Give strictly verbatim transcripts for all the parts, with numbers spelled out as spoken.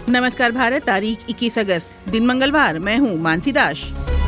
नमस्कार भारत, तारीख इक्कीस अगस्त, दिन मंगलवार। मैं हूँ मानसी दास।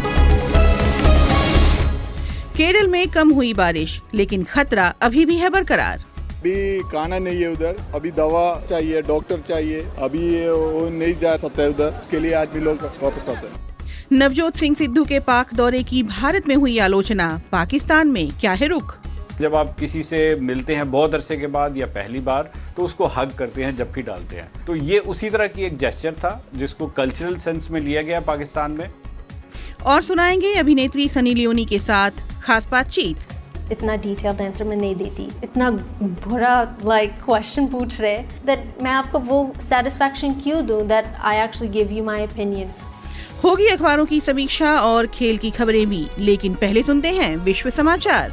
केरल में कम हुई बारिश, लेकिन खतरा अभी भी है बरकरार। अभी खाना नहीं है उधर, अभी दवा चाहिए, डॉक्टर चाहिए, अभी वो नहीं जा सकता है उधर, के लिए आदमी लोग वापस आते हैं। नवजोत सिंह सिद्धू के पाक दौरे की भारत में हुई आलोचना, पाकिस्तान में क्या है रुख? जब आप किसी से मिलते हैं बहुत अरसे के बाद या पहली बार, तो उसको हग करते हैं, जबकि डालते हैं। तो ये उसी तरह की एक जेस्चर था जिसको कल्चरल सेंस में लिया गया पाकिस्तान में। और सुनाएंगे अभिनेत्री सनी लियोनी के साथ खास बातचीत। इतना डिटेल्ड आंसर मैं नहीं देती, इतना बुरा लाइक क्वेश्चन पूछ रहे दैट मैं आपको वो सेटिस्फैक्शन क्यों दूं that I actually give you my opinion. होगी अखबारों की समीक्षा और खेल की खबरें भी, लेकिन पहले सुनते हैं विश्व समाचार।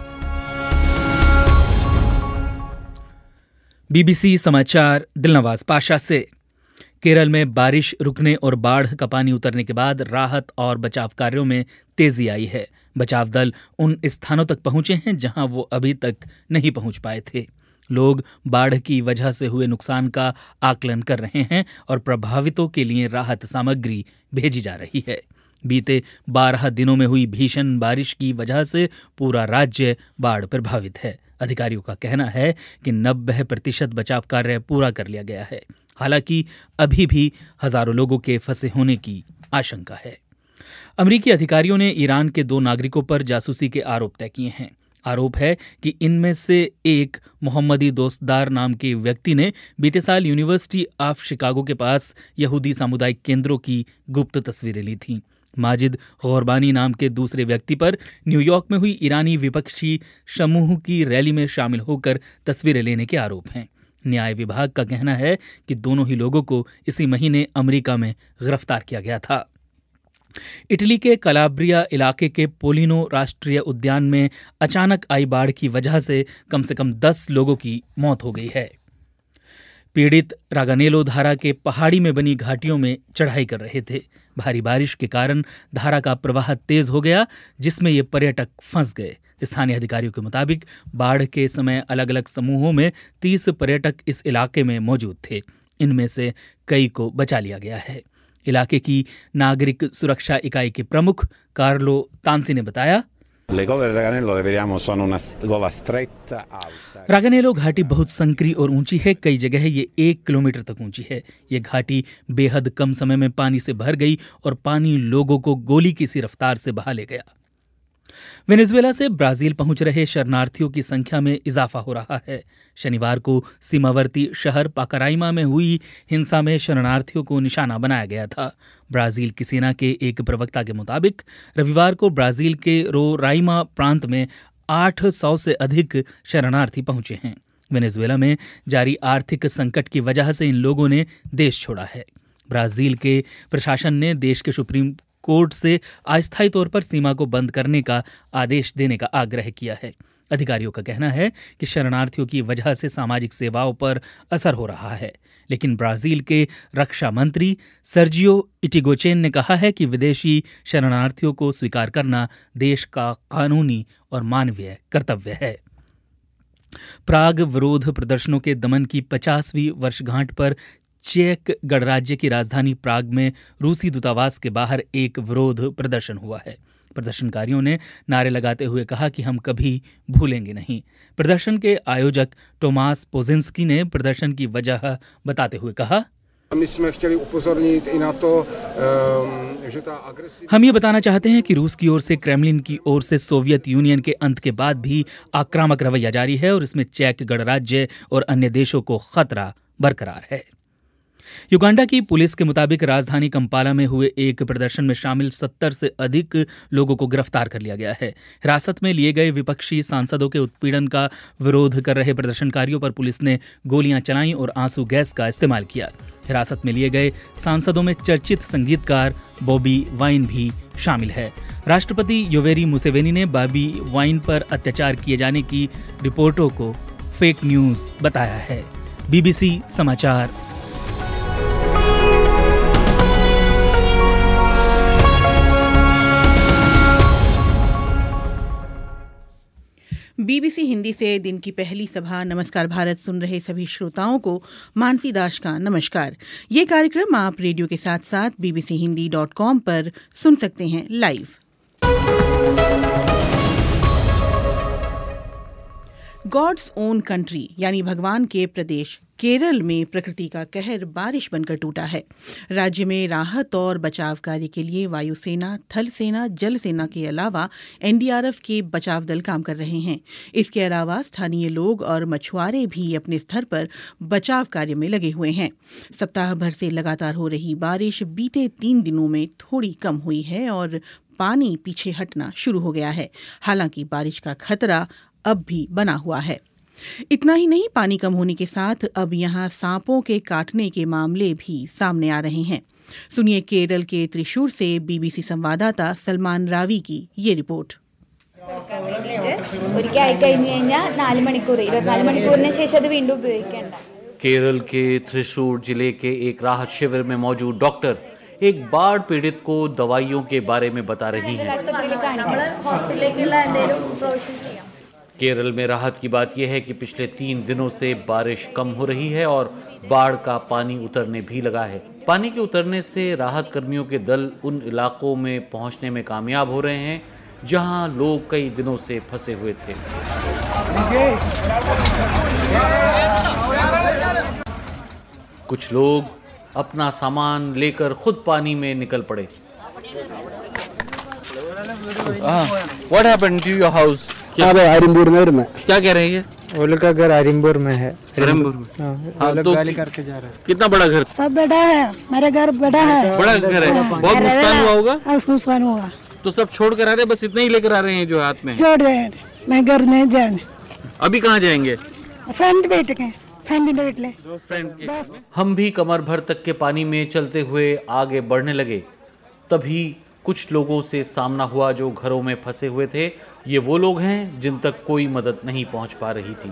बीबीसी समाचार दिलनवाज पाशा से। केरल में बारिश रुकने और बाढ़ का पानी उतरने के बाद राहत और बचाव कार्यों में तेजी आई है। बचाव दल उन स्थानों तक पहुंचे हैं जहां वो अभी तक नहीं पहुंच पाए थे। लोग बाढ़ की वजह से हुए नुकसान का आकलन कर रहे हैं और प्रभावितों के लिए राहत सामग्री भेजी जा रही है। बीते बारह दिनों में हुई भीषण बारिश की वजह से पूरा राज्य बाढ़ प्रभावित है। अधिकारियों का कहना है कि नब्बे प्रतिशत बचाव कार्य पूरा कर लिया गया है। हालांकि अभी भी हजारों लोगों के फंसे होने की आशंका है। अमेरिकी अधिकारियों ने ईरान के दो नागरिकों पर जासूसी के आरोप तय किए हैं। आरोप है कि इनमें से एक मोहम्मदी दोस्तदार नाम के व्यक्ति ने बीते साल यूनिवर्सिटी ऑफ शिकागो के पास यहूदी सामुदायिक केंद्रों की गुप्त तस्वीरें ली थीं। माजिद गौरबानी नाम के दूसरे व्यक्ति पर न्यूयॉर्क में हुई ईरानी विपक्षी समूह की रैली में शामिल होकर तस्वीरें लेने के आरोप हैं। न्याय विभाग का कहना है कि दोनों ही लोगों को इसी महीने अमेरिका में गिरफ्तार किया गया था। इटली के कलाब्रिया इलाके के पोलिनो राष्ट्रीय उद्यान में अचानक आई बाढ़ की वजह से कम से कम दस लोगों की मौत हो गई है। पीड़ित रागानेलो धारा के पहाड़ी में बनी घाटियों में चढ़ाई कर रहे थे। भारी बारिश के कारण धारा का प्रवाह तेज हो गया, जिसमें ये पर्यटक फंस गए। स्थानीय अधिकारियों के मुताबिक बाढ़ के समय अलग अलग समूहों में तीस पर्यटक इस इलाके में मौजूद थे। इनमें से कई को बचा लिया गया है। इलाके की नागरिक सुरक्षा इकाई के प्रमुख कार्लो तांसी ने बताया, रागानेलो घाटी बहुत संकरी और ऊंची है। कई जगह ये एक किलोमीटर तक ऊंची है। ये घाटी बेहद कम समय में पानी से भर गई और पानी लोगों को गोली की सी रफ्तार से बहा ले गया। वेनेजुएला से ब्राजील पहुंच रहे शरणार्थियों की संख्या में इजाफा हो रहा है। शनिवार को सीमावर्ती शहर पाकाराइमा में हुई हिंसा में शरणार्थियों को निशाना बनाया गया था। ब्राजील की सेना के एक प्रवक्ता के मुताबिक रविवार को ब्राजील के रोराइमा प्रांत में आठ सौ से अधिक शरणार्थी पहुंचे हैं। वेनेजुएला में जारी आर्थिक संकट की वजह से इन लोगों ने देश छोड़ा है। ब्राजील के प्रशासन ने देश के सुप्रीम कोर्ट से अस्थायी तौर पर सीमा को बंद करने का आदेश देने का आग्रह किया है। अधिकारियों का कहना है कि शरणार्थियों की वजह से सामाजिक सेवाओं पर असर हो रहा है, लेकिन ब्राजील के रक्षा मंत्री सर्जियो इटिगोचेन ने कहा है कि विदेशी शरणार्थियों को स्वीकार करना देश का कानूनी और मानवीय कर्तव्य है। प्राग विरोध प्रदर्शनों के दमन की पचासवीं वर्षगांठ पर चेक गणराज्य की राजधानी प्राग में रूसी दूतावास के बाहर एक विरोध प्रदर्शन हुआ है। प्रदर्शनकारियों ने नारे लगाते हुए कहा कि हम कभी भूलेंगे नहीं। प्रदर्शन के आयोजक टोमास पोजिंस्की ने प्रदर्शन की वजह बताते हुए कहा, हम ये बताना चाहते हैं कि रूस की ओर से क्रेमलिन की ओर से सोवियत यूनियन के अंत के बाद भी आक्रामक रवैया जारी है और इसमें चेक गणराज्य और अन्य देशों को खतरा बरकरार है। युगांडा की पुलिस के मुताबिक राजधानी कंपाला में हुए एक प्रदर्शन में शामिल सत्तर से अधिक लोगों को गिरफ्तार कर लिया गया है। हिरासत में लिए गए विपक्षी सांसदों के उत्पीड़न का विरोध कर रहे प्रदर्शनकारियों पर पुलिस ने गोलियां चलाईं और आंसू गैस का इस्तेमाल किया। हिरासत में लिए गए सांसदों में चर्चित संगीतकार बॉबी वाइन भी शामिल है। राष्ट्रपति योवेरी मुसेवेनी ने बॉबी वाइन पर अत्याचार किए जाने की रिपोर्टों को फेक न्यूज बताया है। बीबीसी समाचार। बीबीसी हिंदी से दिन की पहली सभा नमस्कार भारत सुन रहे सभी श्रोताओं को मानसी दास का नमस्कार। ये कार्यक्रम आप रेडियो के साथ साथ बीबीसी हिंदी डॉट कॉम पर सुन सकते हैं लाइव। गॉड्स ओन कंट्री यानी भगवान के प्रदेश केरल में प्रकृति का कहर बारिश बनकर टूटा है। राज्य में राहत और बचाव कार्य के लिए वायुसेना, थल सेना, जल सेना के अलावा एनडीआरएफ के बचाव दल काम कर रहे हैं। इसके अलावा स्थानीय लोग और मछुआरे भी अपने स्तर पर बचाव कार्य में लगे हुए हैं। सप्ताह भर से लगातार हो रही बारिश बीते तीन दिनों में थोड़ी कम हुई है और पानी पीछे हटना शुरू हो गया है। हालांकि बारिश का खतरा अब भी बना हुआ है। इतना ही नहीं, पानी कम होने के साथ अब यहाँ सांपों के काटने के मामले भी सामने आ रहे हैं। सुनिए केरल के त्रिशूर से बीबीसी संवाददाता सलमान रावी की ये रिपोर्ट। केरल के त्रिशूर जिले के एक राहत शिविर में मौजूद डॉक्टर एक बाढ़ पीड़ित को दवाइयों के बारे में बता रही हैं। केरल में राहत की बात यह है कि पिछले तीन दिनों से बारिश कम हो रही है और बाढ़ का पानी उतरने भी लगा है। पानी के उतरने से राहत कर्मियों के दल उन इलाकों में पहुंचने में कामयाब हो रहे हैं जहां लोग कई दिनों से फंसे हुए थे। कुछ लोग अपना सामान लेकर खुद पानी में निकल पड़े। What happened to your house? अरिम्बूर में रहना। क्या कह रहे हैं? वो लोग का घर अरिम्बूर में है। अरिम्बूर में। हाँ, लोग गाली करके जा रहे हैं। कितना बड़ा घर? सब बड़ा है, मेरा घर बड़ा है। बड़ा घर है। बहुत नुकसान हुआ होगा? हाँ, नुकसान हुआ। तो सब छोड़ कर आ रहे हैं, बस इतना ही लेकर आ रहे हैं जो हाथ में? छोड़ रहे हैं, मैं घर नहीं जाने। अभी कहाँ जाएंगे? फ्रेंड बैठ के, फ्रेंड बैठ ले। हम भी कमर भर तक के पानी में चलते हुए आगे बढ़ने लगे। तभी कुछ लोगों से सामना हुआ जो घरों में फंसे हुए थे। ये वो लोग हैं जिन तक कोई मदद नहीं पहुंच पा रही थी।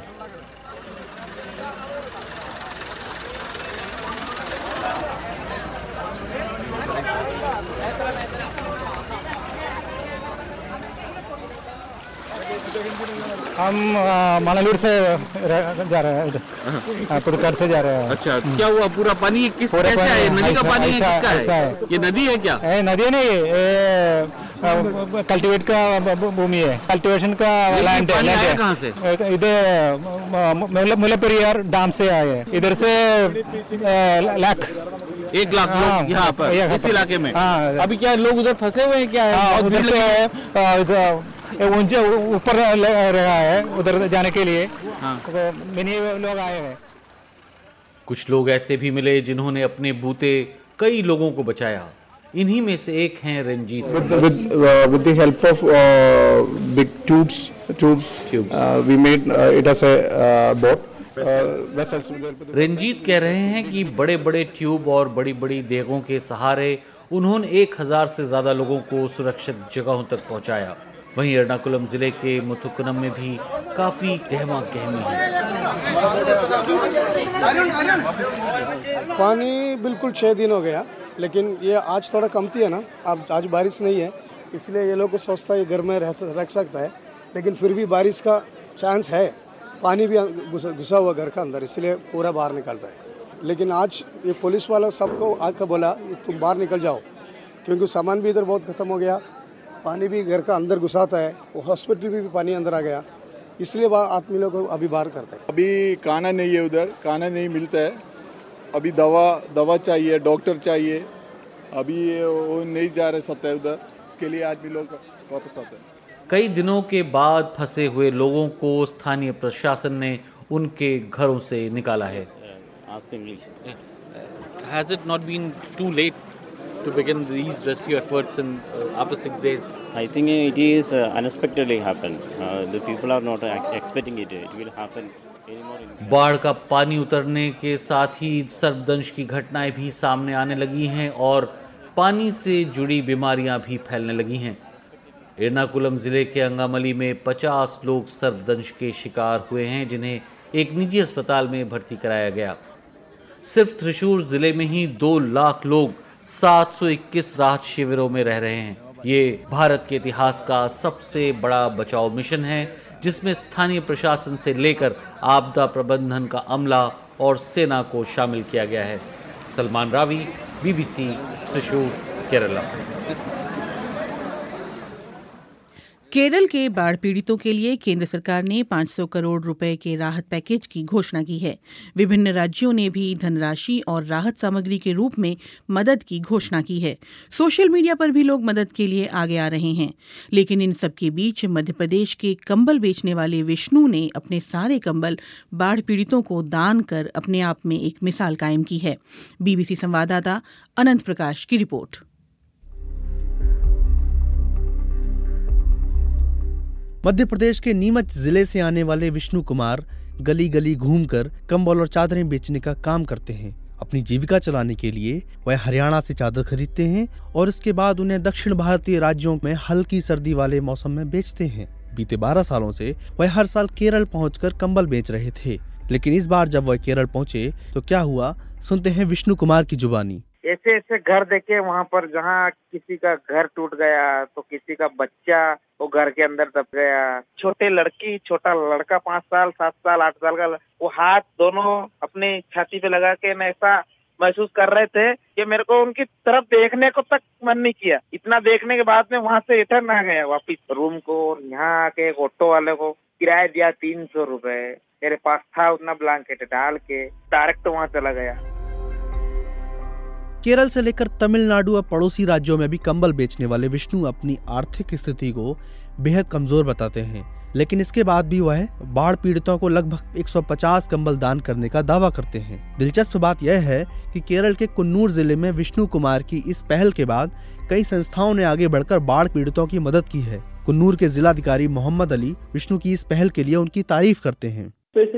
हम मनालूर से जा रहे हैं, पुदुकर से जा रहे हैं। अच्छा, क्या हुआ? पूरा पानी किस कैसे है? नदी का पानी है, किसका है? ये नदी है क्या? ए, नदी नहीं, ये कल्टीवेट का भूमि है, कल्टीवेशन का लैंड है। लैंड है। कहाँ से? इधर मुल्लापेरियार डैम से आए हैं। इधर से लाख एक लाख लोग यहाँ पर इस इलाके में। अभी क्या लोग उधर फंसे हुए हैं? क्या है उधर से ऊंचे ऊपर रहा है उधर जाने के लिए। हाँ। तो मिनी लोग आए हैं। कुछ लोग ऐसे भी मिले जिन्होंने अपने बूते कई लोगों को बचाया। इन्हीं में से एक हैं Ranjit. With the help of big tubes tubes we made it as a boat. Ranjit कह रहे हैं कि बड़े बड़े ट्यूब और बड़ी बड़ी देगों के सहारे उन्होंने एक हजार से ज्यादा लोगों को सुरक्षित जगहों तक पहुंचाया। वहीं एर्नाकुलम जिले के मुथुक्कुनम में भी काफी गहमा गहमी है। पानी बिल्कुल छः दिन हो गया, लेकिन ये आज थोड़ा कमती है ना। अब आज बारिश नहीं है, इसलिए ये लोग को सोचता है घर में रह रख सकता है, लेकिन फिर भी बारिश का चांस है। पानी भी घुसा हुआ घर का अंदर, इसलिए पूरा बाहर निकलता है। लेकिन आज ये पुलिस वाला सबको आकर बोला तुम बाहर निकल जाओ, क्योंकि सामान भी इधर बहुत ख़त्म हो गया, पानी भी घर का अंदर घुसाता है, वो हॉस्पिटल भी, भी पानी अंदर आ गया, इसलिए आदमी लोग अभी बाहर करते हैं। अभी खाना नहीं है, उधर खाना नहीं मिलता है। अभी दवा दवा चाहिए, डॉक्टर चाहिए, अभी वो नहीं जा रहे सकता है उधर, इसके लिए आदमी लोग वापस आते हैं। कई दिनों के बाद फंसे हुए लोगों को स्थानीय प्रशासन ने उनके घरों से निकाला है। Has it not been too late to begin these rescue efforts in uh, after six days? I think it is uh, unexpectedly happened. Uh, the people are not expecting it. It will happen anymore. बाढ़ का पानी उतरने के साथ ही सर्पदंश की घटनाएं भी सामने आने लगी हैं और पानी से जुड़ी बीमारियां भी फैलने लगी हैं। एर्नाकुलम जिले के अंगामली में पचास लोग सर्पदंश के शिकार हुए हैं, जिन्हें एक निजी अस्पताल में भर्ती कराया गया। सिर्फ त्रिशूर जिले में ही दो लाख लोग सात सौ इक्कीस राहत शिविरों में रह रहे हैं। ये भारत के इतिहास का सबसे बड़ा बचाव मिशन है, जिसमें स्थानीय प्रशासन से लेकर आपदा प्रबंधन का अमला और सेना को शामिल किया गया है। सलमान रावी, बीबीसी, त्रिशूर, केरला। केरल के बाढ़ पीड़ितों के लिए केंद्र सरकार ने पाँच सौ करोड़ रुपए के राहत पैकेज की घोषणा की है। विभिन्न राज्यों ने भी धनराशि और राहत सामग्री के रूप में मदद की घोषणा की है। सोशल मीडिया पर भी लोग मदद के लिए आगे आ रहे हैं। लेकिन इन सब के बीच मध्य प्रदेश के कंबल बेचने वाले विष्णु ने अपने सारे कंबल बाढ़ पीड़ितों को दान कर अपने आप में एक मिसाल कायम की है। बीबीसी संवाददाता अनंत प्रकाश की रिपोर्ट। मध्य प्रदेश के नीमच जिले से आने वाले विष्णु कुमार गली गली घूमकर कंबल और चादरें बेचने का काम करते हैं। अपनी जीविका चलाने के लिए वह हरियाणा से चादर खरीदते हैं और इसके बाद उन्हें दक्षिण भारतीय राज्यों में हल्की सर्दी वाले मौसम में बेचते हैं। बीते बारह सालों से वह हर साल केरल पहुंचकर कंबल बेच रहे थे, लेकिन इस बार जब वह केरल पहुंचे तो क्या हुआ, सुनते हैं विष्णु कुमार की जुबानी। ऐसे ऐसे घर देखे वहाँ पर, जहाँ किसी का घर टूट गया तो किसी का बच्चा वो घर के अंदर दब गया, छोटे लड़की छोटा लड़का पाँच साल सात साल आठ साल का, वो हाथ दोनों अपनी छाती पे लगा के न ऐसा महसूस कर रहे थे कि मेरे को उनकी तरफ देखने को तक मन नहीं किया। इतना देखने के बाद में वहाँ से रिटर्न आ गया वापिस रूम को। यहाँ आके एक ऑटो वाले को किराया दिया तीन सौ रुपए, मेरे पास था उतना ब्लैंकेट डाल के डायरेक्ट वहाँ चला गया। केरल से लेकर तमिलनाडु और पड़ोसी राज्यों में भी कंबल बेचने वाले विष्णु अपनी आर्थिक स्थिति को बेहद कमजोर बताते हैं, लेकिन इसके बाद भी वह बाढ़ पीड़ितों को लगभग एक सौ पचास कंबल दान करने का दावा करते हैं। दिलचस्प बात यह है कि केरल के कुन्नूर जिले में विष्णु कुमार की इस पहल के बाद कई संस्थाओं ने आगे बढ़कर बाढ़ पीड़ितों की मदद की है। कुन्नूर के जिलाधिकारी मोहम्मद अली विष्णु की इस पहल के लिए उनकी तारीफ करते हैं।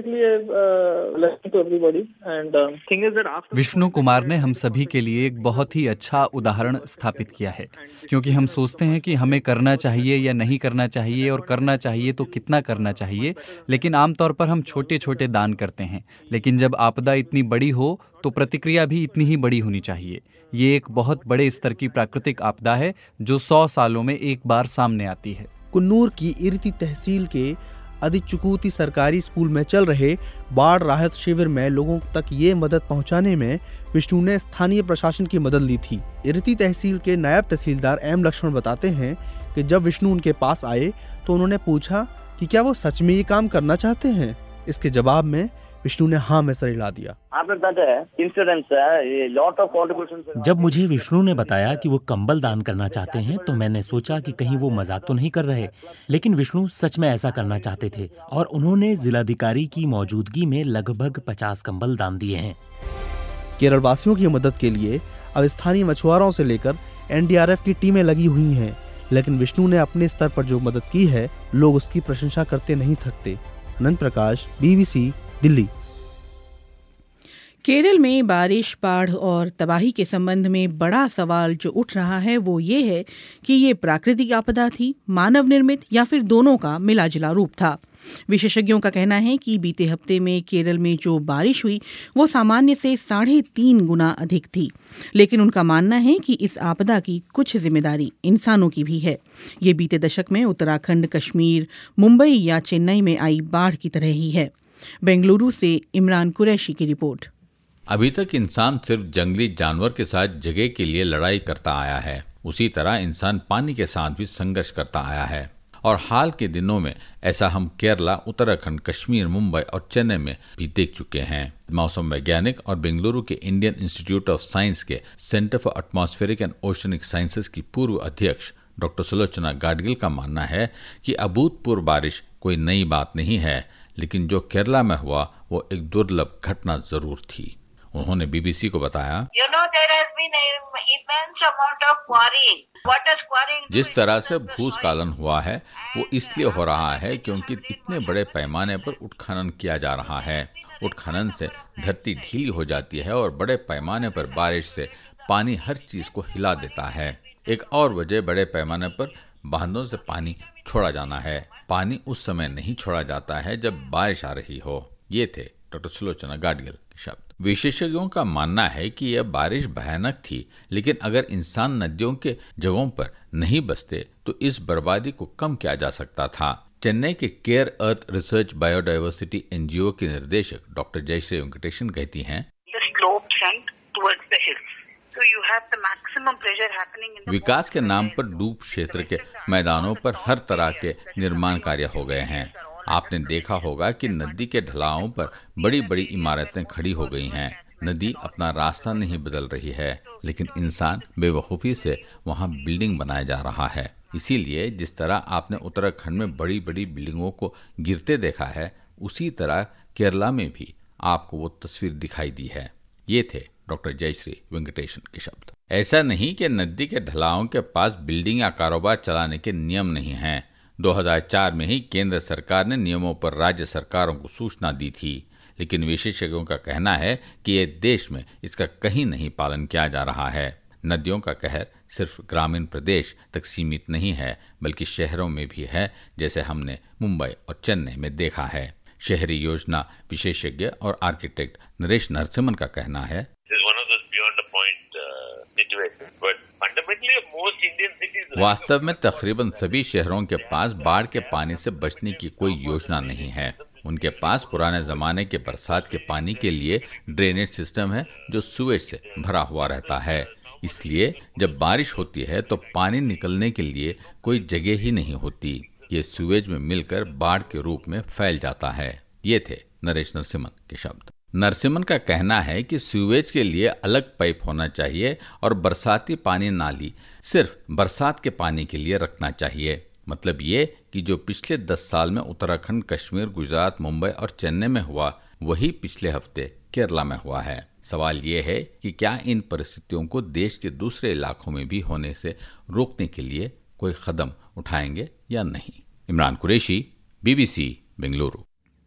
विष्णु कुमार ने हम सभी के लिए एक बहुत ही अच्छा उदाहरण स्थापित किया है, क्योंकि हम सोचते हैं कि हमें करना चाहिए या नहीं करना चाहिए, और करना चाहिए तो कितना करना चाहिए, लेकिन आमतौर पर हम छोटे छोटे दान करते हैं। लेकिन जब आपदा इतनी बड़ी हो तो प्रतिक्रिया भी इतनी ही बड़ी होनी चाहिए। ये एक बहुत बड़े स्तर की प्राकृतिक आपदा है जो सौ सालों में एक बार सामने आती है। कुन्नूर की इरती तहसील के अधिचुकूती सरकारी स्कूल में चल रहे बाढ़ राहत शिविर में लोगों तक ये मदद पहुंचाने में विष्णु ने स्थानीय प्रशासन की मदद ली थी। इरती तहसील के नायब तहसीलदार एम लक्ष्मण बताते हैं कि जब विष्णु उनके पास आए तो उन्होंने पूछा कि क्या वो सच में ये काम करना चाहते हैं। इसके जवाब में विष्णु ने हाँ में सर हिला दिया। जब मुझे विष्णु ने बताया कि वो कंबल दान करना चाहते हैं तो मैंने सोचा कि कहीं वो मजाक तो नहीं कर रहे, लेकिन विष्णु सच में ऐसा करना चाहते थे और उन्होंने जिलाधिकारी की मौजूदगी में लगभग पचास कंबल दान दिए हैं। केरल वासियों की मदद के लिए अब स्थानीय मछुआरों से लेकर एन डी आर एफ की टीमें लगी हुई हैं, लेकिन विष्णु ने अपने स्तर पर जो मदद की है लोग उसकी प्रशंसा करते नहीं थकते। अनंत प्रकाश, बीबीसी, दिल्ली। केरल में बारिश, बाढ़ और तबाही के संबंध में बड़ा सवाल जो उठ रहा है वो ये है कि ये प्राकृतिक आपदा थी, मानव निर्मित, या फिर दोनों का मिलाजुला रूप था। विशेषज्ञों का कहना है कि बीते हफ्ते में केरल में जो बारिश हुई वो सामान्य से साढ़े तीन गुना अधिक थी, लेकिन उनका मानना है कि इस आपदा की कुछ जिम्मेदारी इंसानों की भी है। ये बीते दशक में उत्तराखंड, कश्मीर, मुंबई या चेन्नई में आई बाढ़ की तरह ही है। बेंगलुरु से इमरान कुरैशी की रिपोर्ट। अभी तक इंसान सिर्फ जंगली जानवर के साथ जगह के लिए लड़ाई करता आया है, उसी तरह इंसान पानी के साथ भी संघर्ष करता आया है। और हाल के दिनों में ऐसा हम केरला, उत्तराखंड, कश्मीर, मुंबई और चेन्नई में भी देख चुके हैं। मौसम वैज्ञानिक और बेंगलुरु के इंडियन इंस्टीट्यूट ऑफ साइंस के centre for atmospheric and oceanic sciences की पूर्व अध्यक्ष डॉक्टर सुलोचना गाडगिल का मानना है कि अभूतपूर्व बारिश कोई नई बात नहीं है, लेकिन जो केरला में हुआ वो एक दुर्लभ घटना जरूर थी। उन्होंने बीबीसी को बताया, you know, there has been an immense amount of quarrying. What is quarrying? जिस तरह से भूस्खलन हुआ है वो इसलिए हो रहा है क्योंकि इतने बड़े पैमाने पर उत्खनन किया जा रहा है। उत्खनन से धरती ढीली हो जाती है और बड़े पैमाने पर बारिश से पानी हर चीज को हिला देता है। एक और वजह बड़े पैमाने पर बांधों से पानी छोड़ा जाना है। पानी उस समय नहीं छोड़ा जाता है जब बारिश आ रही हो। ये थे डॉक्टर सुलोचना गाडगिल के शब्द। विशेषज्ञों का मानना है कि यह बारिश भयानक थी, लेकिन अगर इंसान नदियों के जगहों पर नहीं बसते तो इस बर्बादी को कम किया जा सकता था। चेन्नई के care earth research biodiversity NGO के निर्देशक डॉक्टर जयश्री वेंकटेशन कहती हैं, विकास के नाम पर डूब क्षेत्र के मैदानों पर हर तरह के निर्माण कार्य हो गए हैं। आपने देखा होगा कि नदी के ढलानों पर बड़ी बड़ी इमारतें खड़ी हो गई हैं। नदी अपना रास्ता नहीं बदल रही है, लेकिन इंसान बेवकूफ़ी से वहां बिल्डिंग बनाया जा रहा है। इसीलिए जिस तरह आपने उत्तराखंड में बड़ी बड़ी बिल्डिंगों को गिरते देखा है, उसी तरह केरला में भी आपको वो तस्वीर दिखाई दी है। ये थे डॉक्टर जयश्री वेंकटेशन के शब्द। ऐसा नहीं कि नदी के ढलानों के पास बिल्डिंग या कारोबार चलाने के नियम नहीं हैं। दो हज़ार चार में ही केंद्र सरकार ने नियमों पर राज्य सरकारों को सूचना दी थी, लेकिन विशेषज्ञों का कहना है कि ये देश में इसका कहीं नहीं पालन किया जा रहा है। नदियों का कहर सिर्फ ग्रामीण प्रदेश तक सीमित नहीं है, बल्कि शहरों में भी है, जैसे हमने मुंबई और चेन्नई में देखा है। शहरी योजना विशेषज्ञ और आर्किटेक्ट नरेश नरसिम्हन का कहना है, वास्तव में तकरीबन सभी शहरों के पास बाढ़ के पानी से बचने की कोई योजना नहीं है। उनके पास पुराने जमाने के बरसात के पानी के लिए ड्रेनेज सिस्टम है जो सुएज से भरा हुआ रहता है। इसलिए जब बारिश होती है तो पानी निकलने के लिए कोई जगह ही नहीं होती। ये सुएज में मिलकर बाढ़ के रूप में फैल जाता है। ये थे नरेश नरसिम्हन के शब्द। नरसिम्हन का कहना है कि सीवेज के लिए अलग पाइप होना चाहिए और बरसाती पानी नाली सिर्फ बरसात के पानी के लिए रखना चाहिए। मतलब ये कि जो पिछले दस साल में उत्तराखंड, कश्मीर, गुजरात, मुंबई और चेन्नई में हुआ, वही पिछले हफ्ते केरला में हुआ है। सवाल ये है कि क्या इन परिस्थितियों को देश के दूसरे इलाकों में भी होने से रोकने के लिए कोई कदम उठाएंगे या नहीं। इमरान कुरैशी, बीबीसी, बेंगलुरु।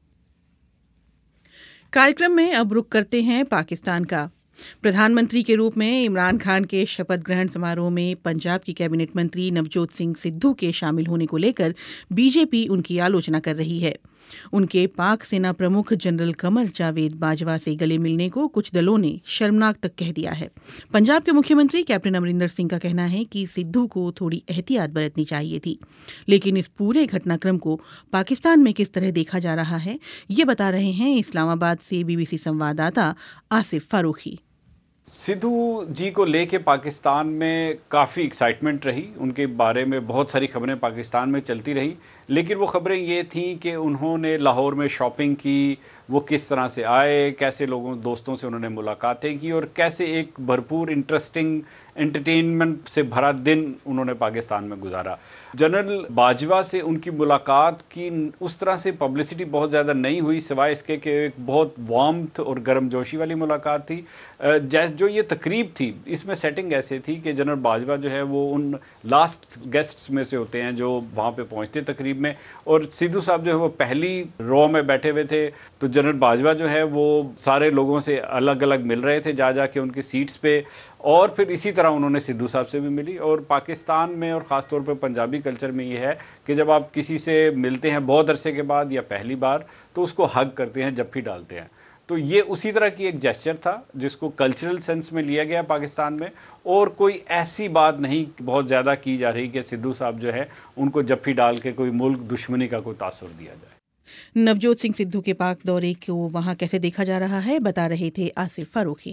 कार्यक्रम में अब रुक करते हैं पाकिस्तान का। प्रधानमंत्री के रूप में इमरान खान के शपथ ग्रहण समारोह में पंजाब की कैबिनेट मंत्री नवजोत सिंह सिद्धू के शामिल होने को लेकर बीजेपी उनकी आलोचना कर रही है। उनके पाक सेना प्रमुख जनरल कमर जावेद बाजवा से गले मिलने को कुछ दलों ने शर्मनाक तक कह दिया है। पंजाब के मुख्यमंत्री कैप्टन अमरिंदर सिंह का कहना है कि सिद्धू को थोड़ी एहतियात बरतनी चाहिए थी। लेकिन इस पूरे घटनाक्रम को पाकिस्तान में किस तरह देखा जा रहा है, ये बता रहे हैं इस्लामाबाद से बीबीसी संवाददाता आसिफ फारूकी। सिद्धू जी को लेके पाकिस्तान में काफ़ी एक्साइटमेंट रही। उनके बारे में बहुत सारी खबरें पाकिस्तान में चलती रही, लेकिन वो खबरें ये थीं कि उन्होंने लाहौर में शॉपिंग की, वो किस तरह से आए, कैसे लोगों दोस्तों से उन्होंने मुलाकातें की और कैसे एक भरपूर इंटरेस्टिंग एंटरटेनमेंट से भरा दिन उन्होंने पाकिस्तान में गुजारा। जनरल बाजवा से उनकी मुलाकात की उस तरह से पब्लिसिटी बहुत ज़्यादा नहीं हुई, सिवाय इसके कि एक बहुत वार्मथ और गर्मजोशी वाली मुलाकात थी। जैसे जो ये तकरीब थी, इसमें सेटिंग ऐसे थी कि जनरल बाजवा जो है वो उन लास्ट गेस्ट्स में से होते हैं जो वहाँ पे पहुँचते तकरीब में, और सिद्धू साहब जो है वो पहली रो में बैठे हुए थे। तो जनरल बाजवा जो है वो सारे लोगों से अलग अलग मिल रहे थे जा जा के उनकी सीट्स पे, और फिर इसी तरह उन्होंने सिद्धू साहब से भी मिली। और पाकिस्तान में और ख़ास तौर पर पंजाबी कल्चर में ये है कि जब आप किसी से मिलते हैं बहुत अरसे के बाद या पहली बार, तो उसको हग करते हैं, जप्फी डालते हैं। तो ये उसी तरह की एक जेस्चर था जिसको कल्चरल सेंस में लिया गया पाकिस्तान में, और कोई ऐसी बात नहीं बहुत ज़्यादा की जा रही कि सिद्धू साहब जो है उनको जप्फी डाल के कोई मुल्क दुश्मनी का कोई तासुर दिया जाए। नवजोत सिंह सिद्धू के पाक दौरे को वहाँ कैसे देखा जा रहा है, बता रहे थे आसिफ फारूकी।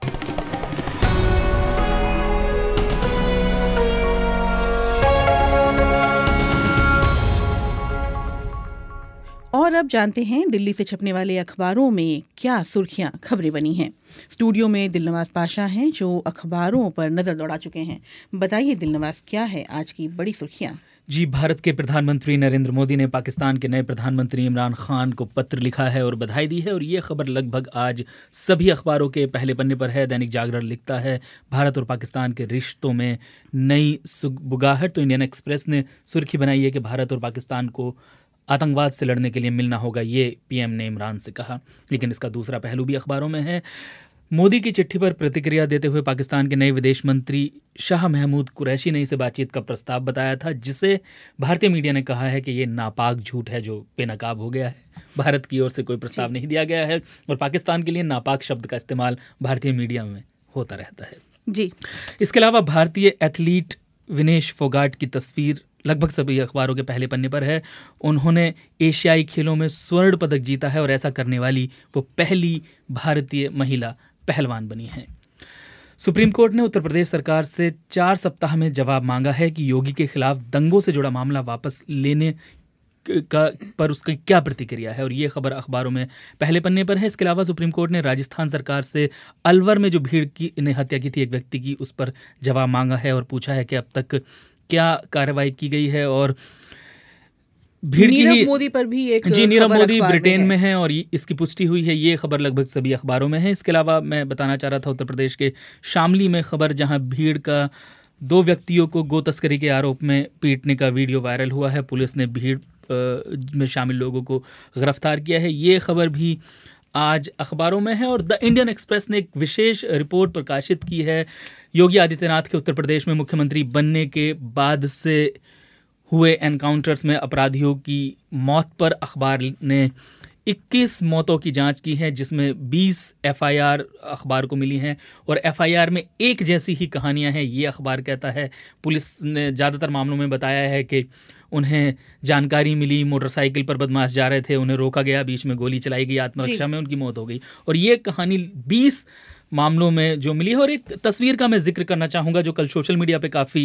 और अब जानते हैं दिल्ली से छपने वाले अखबारों में क्या सुर्खियां खबरें बनी हैं। स्टूडियो में दिलनवाज पाशा हैं जो अखबारों पर नजर दौड़ा चुके हैं। बताइए दिलनवाज, क्या है आज की बड़ी सुर्खियां? जी, भारत के प्रधानमंत्री नरेंद्र मोदी ने पाकिस्तान के नए प्रधानमंत्री इमरान खान को पत्र लिखा है और बधाई दी है, और ये खबर लगभग आज सभी अखबारों के पहले पन्ने पर है। दैनिक जागरण लिखता है भारत और पाकिस्तान के रिश्तों में नई सुगबुगाहट। तो इंडियन एक्सप्रेस ने सुर्खी बनाई है कि भारत और पाकिस्तान को आतंकवाद से लड़ने के लिए मिलना होगा, ये पीएम ने इमरान से कहा। लेकिन इसका दूसरा पहलू भी अखबारों में है। मोदी की चिट्ठी पर प्रतिक्रिया देते हुए पाकिस्तान के नए विदेश मंत्री शाह महमूद कुरैशी ने इसे बातचीत का प्रस्ताव बताया था, जिसे भारतीय मीडिया ने कहा है कि ये नापाक झूठ है जो बेनकाब हो गया है। भारत की ओर से कोई प्रस्ताव नहीं दिया गया है और पाकिस्तान के लिए नापाक शब्द का इस्तेमाल भारतीय मीडिया में होता रहता है। जी, इसके अलावा भारतीय एथलीट विनेश फोगाट की तस्वीर लगभग सभी अखबारों के पहले पन्ने पर है। उन्होंने एशियाई खेलों में स्वर्ण पदक जीता है और ऐसा करने वाली वो पहली भारतीय महिला पहलवान बनी है। सुप्रीम कोर्ट ने उत्तर प्रदेश सरकार से चार सप्ताह में जवाब मांगा है कि योगी के खिलाफ दंगों से जुड़ा मामला वापस लेने का पर उसकी क्या प्रतिक्रिया है, और ये खबर अखबारों में पहले पन्ने पर है। इसके अलावा सुप्रीम कोर्ट ने राजस्थान सरकार से अलवर में जो भीड़ की ने हत्या की थी एक व्यक्ति की, उस पर जवाब मांगा है और पूछा है कि अब तक क्या कार्रवाई की गई है। और भीड़ की नीरव मोदी पर भी एक जी नीरव मोदी ब्रिटेन में में है और इसकी पुष्टि हुई है। ये खबर लगभग सभी अखबारों में है। इसके अलावा मैं बताना चाह रहा था उत्तर प्रदेश के शामली में खबर, जहां भीड़ का दो व्यक्तियों को गो तस्करी के आरोप में पीटने का वीडियो वायरल हुआ है। पुलिस ने भीड़ में शामिल लोगों को गिरफ्तार किया है। ये खबर भी आज अखबारों में है। और द इंडियन एक्सप्रेस ने एक विशेष रिपोर्ट प्रकाशित की है। योगी आदित्यनाथ के उत्तर प्रदेश में मुख्यमंत्री बनने के बाद से हुए एनकाउंटर्स में अपराधियों की मौत पर अखबार ने इक्कीस मौतों की जांच की है, जिसमें बीस एफआईआर अखबार को मिली हैं और एफआईआर में एक जैसी ही कहानियां हैं। ये अखबार कहता है पुलिस ने ज़्यादातर मामलों में बताया है कि उन्हें जानकारी मिली, मोटरसाइकिल पर बदमाश जा रहे थे, उन्हें रोका गया, बीच में गोली चलाई गई, आत्मरक्षा में उनकी मौत हो गई। और ये कहानी बीस मामलों में जो मिली है। और एक तस्वीर का मैं जिक्र करना चाहूँगा जो कल सोशल मीडिया पे काफ़ी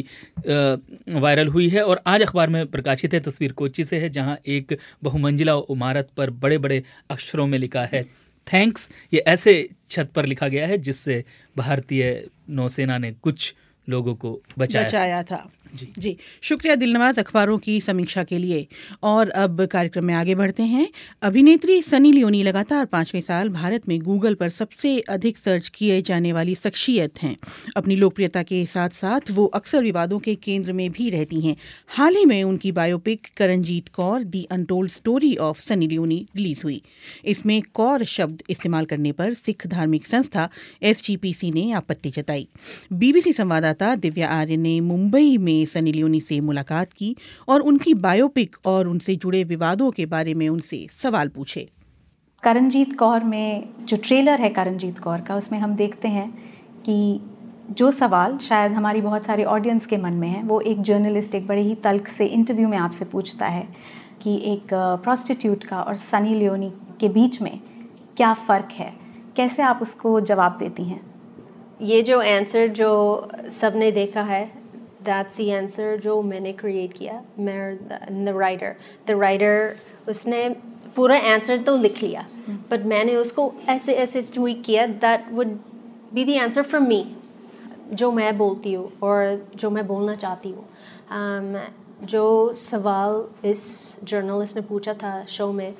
वायरल हुई है और आज अखबार में प्रकाशित है। तस्वीर कोच्चि से है, जहां एक बहुमंजिला इमारत पर बड़े बड़े अक्षरों में लिखा है थैंक्स। ये ऐसे छत पर लिखा गया है जिससे भारतीय नौसेना ने कुछ लोगों को बचाया बचाया था। जी जी शुक्रिया दिलनवाज अखबारों की समीक्षा के लिए। और अब कार्यक्रम में आगे बढ़ते हैं। अभिनेत्री सनी लियोनी लगातार पांचवें साल भारत में गूगल पर सबसे अधिक सर्च किए जाने वाली शख्सियत हैं। अपनी लोकप्रियता के साथ साथ वो अक्सर विवादों के केंद्र में भी रहती हैं। हाल ही में उनकी biopic Karenjit Kaur the untold story of Sunny Leone release हुई। इसमें कौर शब्द इस्तेमाल करने पर सिख धार्मिक संस्था एस जी पी सी ने आपत्ति जताई। बीबीसी संवाददाता दिव्या आर्य ने मुंबई में सनी लियोनी से मुलाकात की और उनकी बायोपिक और उनसे जुड़े विवादों के बारे में उनसे सवाल पूछे। करणजीत कौर में जो ट्रेलर है करणजीत कौर का, उसमें हम देखते हैं कि जो सवाल शायद हमारी बहुत सारे ऑडियंस के मन में है, वो एक जर्नलिस्ट एक बड़े ही तल्ख से इंटरव्यू में आपसे पूछता है कि एक प्रोस्टिट्यूट का और सनी लियोनी के बीच में क्या फ़र्क है, कैसे आप उसको जवाब देती हैं? ये जो आंसर जो सबने देखा है, दैट्स द आंसर जो मैंने क्रिएट किया। मैं द राइटर द राइटर उसने पूरा आंसर तो लिख लिया, बट मैंने उसको ऐसे ऐसे ट्वीक किया that would be the answer from me, जो मैं बोलती हूँ और जो मैं बोलना चाहती हूँ। um, जो सवाल इस जर्नलिस्ट ने पूछा था शो में,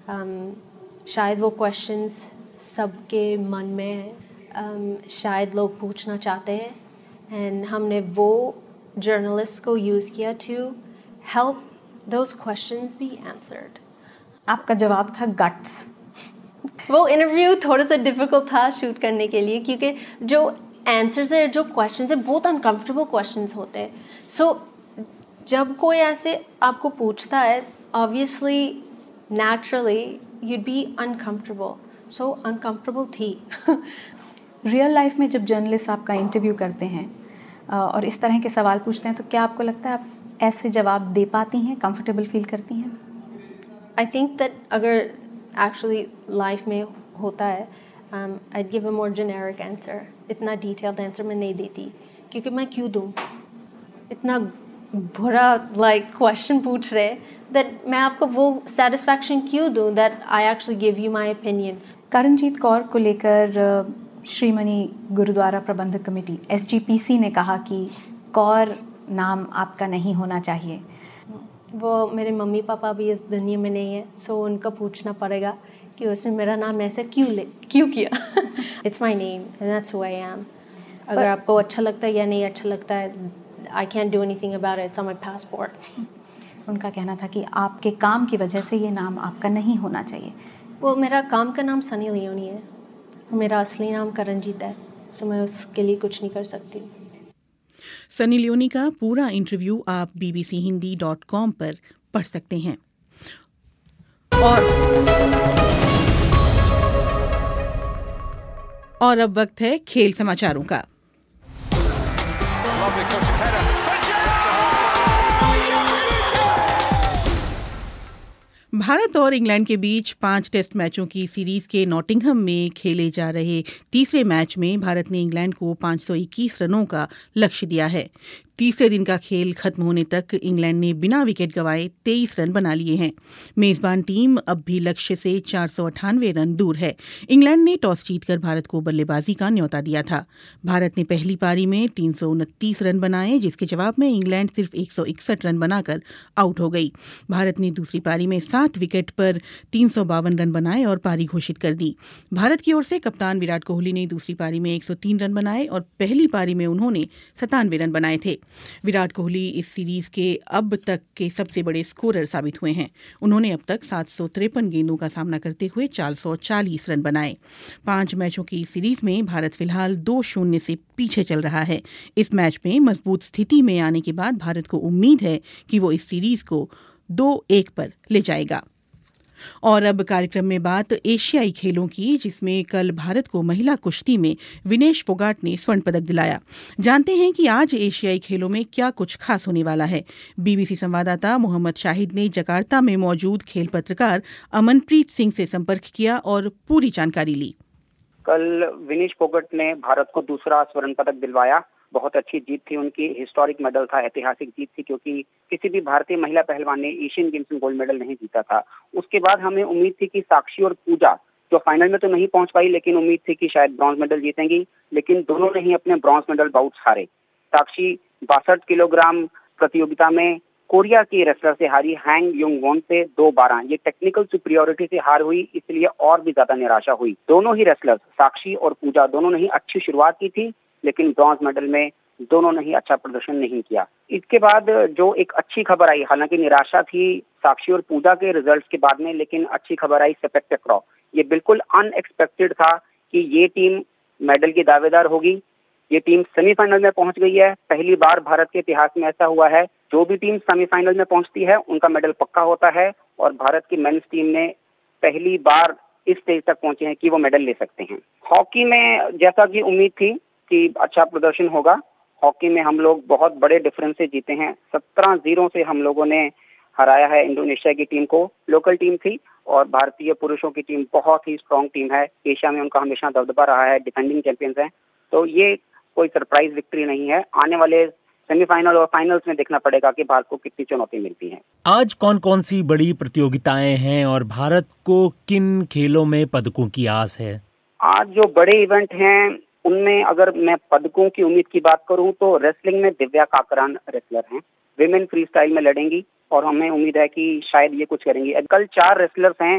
um, शायद वो क्वेश्चंस सबके मन में है, um, शायद लोग पूछना चाहते हैं एंड हमने वो जर्नलिस्ट को यूज़ किया to help those questions be answered. आपका जवाब था गट्स। वो इंटरव्यू थोड़ा सा डिफ़िकल्ट था शूट करने के लिए, क्योंकि जो आंसर्स है, जो क्वेश्चंस है, बहुत अनकम्फर्टेबल क्वेश्चंस होते हैं। सो so, जब कोई ऐसे आपको पूछता है, obviously naturally you'd be uncomfortable. So uncomfortable थी। रियल लाइफ में जब जर्नलिस्ट आपका इंटरव्यू करते हैं और इस तरह के सवाल पूछते हैं, तो क्या आपको लगता है आप ऐसे जवाब दे पाती हैं, कंफर्टेबल फील करती हैं? आई थिंक दैट अगर एक्चुअली लाइफ में होता है, I give a more generic answer. इतना डिटेल्ड आंसर मैं नहीं देती, क्योंकि मैं क्यों दूँ? इतना बुरा लाइक क्वेश्चन पूछ रहे दैट मैं आपको वो सेटिस्फैक्शन क्यों दूँ that I actually give you my opinion. Karenjit Kaur को लेकर Shiromani Gurdwara Prabandhak committee S G P C ने कहा कि कौर नाम आपका नहीं होना चाहिए। वो मेरे मम्मी पापा भी इस दुनिया में नहीं है, सो उनका पूछना पड़ेगा कि उसने मेरा नाम ऐसे क्यों ले क्यों किया। It's my name and that's who I am. अगर आपको अच्छा लगता है या नहीं अच्छा लगता है, I can't do anything about it, it's on my passport. उनका कहना था कि आपके काम की वजह से ये नाम आपका नहीं होना चाहिए। वो मेरा काम का नाम सनी लियोनी है, मेरा असली नाम करणजीत है, सो मैं उसके लिए कुछ नहीं कर सकती। सनी लियोनी का पूरा इंटरव्यू आप B B C Hindi dot com पर पढ़ सकते हैं। और और अब वक्त है खेल समाचारों का। भारत और इंग्लैंड के बीच पांच टेस्ट मैचों की सीरीज के नॉटिंघम में खेले जा रहे तीसरे मैच में भारत ने इंग्लैंड को पाँच सौ इक्कीस रनों का लक्ष्य दिया है। तीसरे दिन का खेल खत्म होने तक इंग्लैंड ने बिना विकेट गंवाए तेईस रन बना लिए हैं। मेजबान टीम अब भी लक्ष्य से चार सौ अट्ठानवे रन दूर है। इंग्लैंड ने टॉस जीतकर भारत को बल्लेबाजी का न्योता दिया था। भारत ने पहली पारी में तीन सौ उनतीस रन बनाए, जिसके जवाब में इंग्लैंड सिर्फ एक सौ इकसठ रन बनाकर आउट हो गई। भारत ने दूसरी पारी में सात विकेट पर तीन सौ बावन रन बनाए और पारी घोषित कर दी। भारत की ओर से कप्तान विराट कोहली ने दूसरी पारी में एक सौ तीन रन बनाए और पहली पारी में उन्होंने सतानवे रन बनाए थे। विराट कोहली इस सीरीज के अब तक के सबसे बड़े स्कोरर साबित हुए हैं। उन्होंने अब तक सात सौ तिरपन गेंदों का सामना करते हुए चार सौ चालीस रन बनाए। पांच मैचों की इस सीरीज में भारत फिलहाल दो शून्य से पीछे चल रहा है। इस मैच में मजबूत स्थिति में आने के बाद भारत को उम्मीद है कि वो इस सीरीज को दो एक पर ले जाएगा। और अब कार्यक्रम में बात एशियाई खेलों की, जिसमें कल भारत को महिला कुश्ती में विनेश फोगाट ने स्वर्ण पदक दिलाया। जानते हैं कि आज एशियाई खेलों में क्या कुछ खास होने वाला है। बीबीसी संवाददाता मोहम्मद शाहिद ने जकार्ता में मौजूद खेल पत्रकार अमनप्रीत सिंह से संपर्क किया और पूरी जानकारी ली। कल विनेश फोगाट ने भारत को दूसरा स्वर्ण पदक दिलवाया। बहुत अच्छी जीत थी उनकी, हिस्टोरिक मेडल था, ऐतिहासिक जीत थी, क्योंकि किसी भी भारतीय महिला पहलवान ने एशियन गेम्स में गोल्ड मेडल नहीं जीता था। उसके बाद हमें उम्मीद थी कि साक्षी और पूजा, जो फाइनल में तो नहीं पहुंच पाई, लेकिन उम्मीद थी कि शायद ब्रॉन्ज मेडल जीतेंगी, लेकिन दोनों ने ही अपने ब्रॉन्ज मेडल बाउट्स हारे। साक्षी बासठ किलोग्राम प्रतियोगिता में कोरिया की रेसलर से हारी, हैंग युंग वॉन से दो बारह। ये टेक्निकल सुपीरियोरिटी से हार हुई, इसलिए और भी ज्यादा निराशा हुई। दोनों ही रेसलर्स, साक्षी और पूजा, दोनों ने ही अच्छी शुरुआत की थी, लेकिन ब्रॉन्ज मेडल में दोनों ने ही अच्छा प्रदर्शन नहीं किया। इसके बाद जो एक अच्छी खबर आई, हालांकि निराशा थी साक्षी और पूजा के रिजल्ट्स के बाद में, लेकिन अच्छी खबर आई सेपक टकराव। ये बिल्कुल अनएक्सपेक्टेड था कि ये टीम मेडल की दावेदार होगी। ये टीम सेमीफाइनल में पहुंच गई है। पहली बार भारत के इतिहास में ऐसा हुआ है, जो भी टीम सेमीफाइनल में पहुंचती है उनका मेडल पक्का होता है, और भारत की मेंस टीम ने पहली बार इस स्टेज तक पहुंचे हैं कि वो मेडल ले सकते हैं। हॉकी में जैसा कि उम्मीद थी कि अच्छा प्रदर्शन होगा, हॉकी में हम लोग बहुत बड़े डिफरेंस से जीते हैं। सत्रह जीरो से हम लोगों ने हराया है इंडोनेशिया की टीम को। लोकल टीम थी और भारतीय पुरुषों की टीम बहुत ही स्ट्रांग टीम है। एशिया में उनका हमेशा दबदबा रहा है, डिफेंडिंग चैंपियंस हैं, तो ये कोई सरप्राइज विक्ट्री नहीं है। आने वाले सेमीफाइनल और फाइनल्स में देखना पड़ेगा कि भारत को कितनी चुनौती मिलती है। आज कौन कौन सी बड़ी प्रतियोगिताएं हैं और भारत को किन खेलों में पदकों की आस है? आज जो बड़े इवेंट हैं उनमें अगर मैं पदकों की उम्मीद की बात करूं तो रेसलिंग में दिव्या काकरान रेसलर हैं, विमेन फ्री स्टाइल में लड़ेंगी और हमें उम्मीद है कि शायद ये कुछ करेंगी। कल चार रेसलर्स हैं,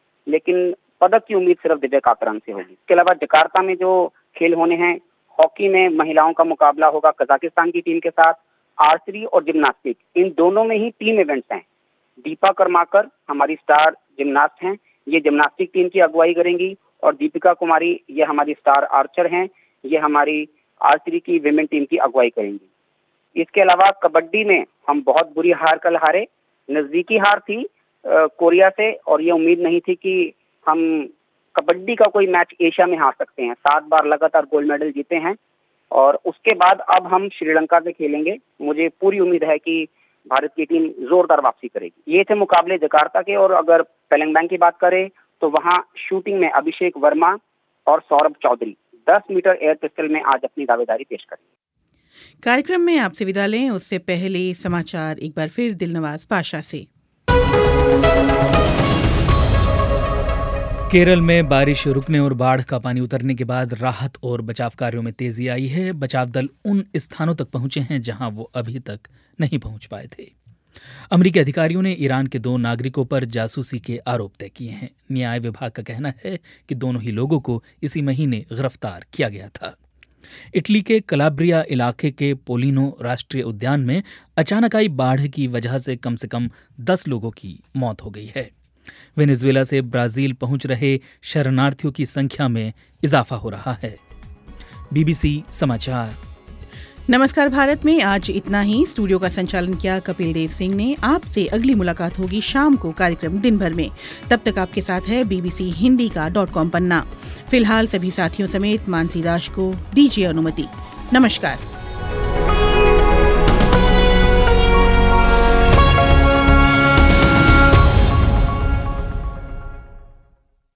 लेकिन पदक की उम्मीद सिर्फ दिव्या काकरान से होगी। इसके अलावा जकार्ता में जो खेल होने हैं, हॉकी में महिलाओं का मुकाबला होगा कजाकिस्तान की टीम के साथ। आर्चरी और जिम्नास्टिक, इन दोनों में ही टीम इवेंट्स हैं। दीपा कर्माकर हमारी स्टार जिम्नास्ट हैं, ये जिम्नास्टिक टीम की अगुवाई करेंगी, और दीपिका कुमारी ये हमारी स्टार आर्चर हैं, ये हमारी आर्चरी की विमेन टीम की अगुवाई करेंगी। इसके अलावा कबड्डी में हम बहुत बुरी हार कल हारे, नजदीकी हार थी आ, कोरिया से, और ये उम्मीद नहीं थी कि हम कबड्डी का कोई मैच एशिया में हार सकते हैं। सात बार लगातार गोल्ड मेडल जीते हैं, और उसके बाद अब हम श्रीलंका से खेलेंगे। मुझे पूरी उम्मीद है कि भारत की टीम जोरदार वापसी करेगी। ये थे मुकाबले जकार्ता के। और अगर पैलंगबैंग की बात करें तो वहां शूटिंग में अभिषेक वर्मा और सौरभ चौधरी दस मीटर एयर पिस्टल में आज अपनी दावेदारी पेश करेंगे। कार्यक्रम में आपसे विदा लें उससे पहले समाचार एक बार फिर दिलनवाज पाशा से। केरल में बारिश रुकने और बाढ़ का पानी उतरने के बाद राहत और बचाव कार्यों में तेजी आई है। बचाव दल उन स्थानों तक पहुंचे हैं जहां वो अभी तक नहीं पहुंच पाए थे। अमेरिकी अधिकारियों ने ईरान के दो नागरिकों पर जासूसी के आरोप तय किए हैं। न्याय विभाग का कहना है कि दोनों ही लोगों को इसी महीने गिरफ्तार किया गया था। इटली के कलाब्रिया इलाके के पोलिनो राष्ट्रीय उद्यान में अचानक आई बाढ़ की वजह से कम से कम दस लोगों की मौत हो गई है। वेनेजुएला से ब्राजील पहुंच रहे शरणार्थियों की संख्या में इजाफा हो रहा है। बीबीसी समाचार। नमस्कार भारत में आज इतना ही। स्टूडियो का संचालन किया कपिल देव सिंह ने। आपसे अगली मुलाकात होगी शाम को कार्यक्रम दिन भर में। तब तक आपके साथ है बीबीसी हिंदी का डॉट कॉम पन्ना। फिलहाल सभी साथियों समेत मानसी दास को दीजिए अनुमति। नमस्कार।